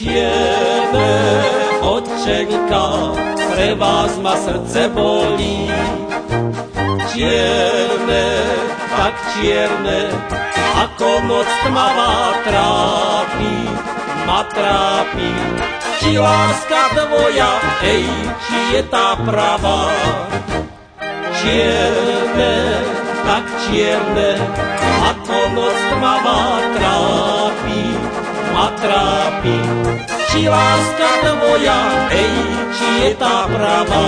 Čierne očenka, pre vás ma srdce bolí. Čierne, tak čierne, ako noc tmavá ma trápi. Či láska tvoja, či je tá pravá. Čierne, tak čierne, ako noc tmavá ma trápi. Či láska tvoja, či je tá pravá.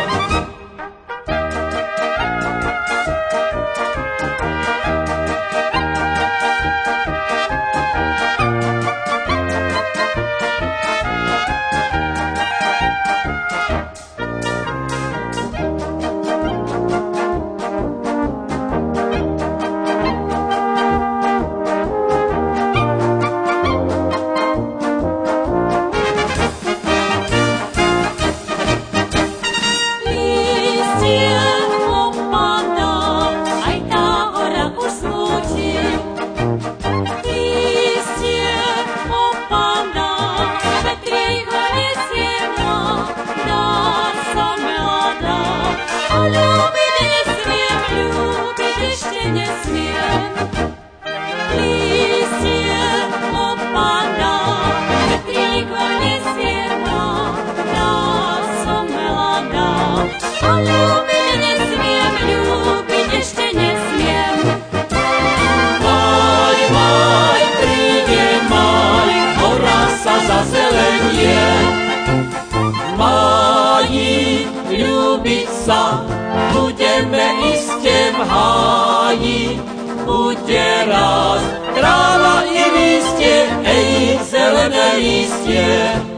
Ľúbiť sa budeme iste v háji, bude raz tráva i lístie, zelené lístie.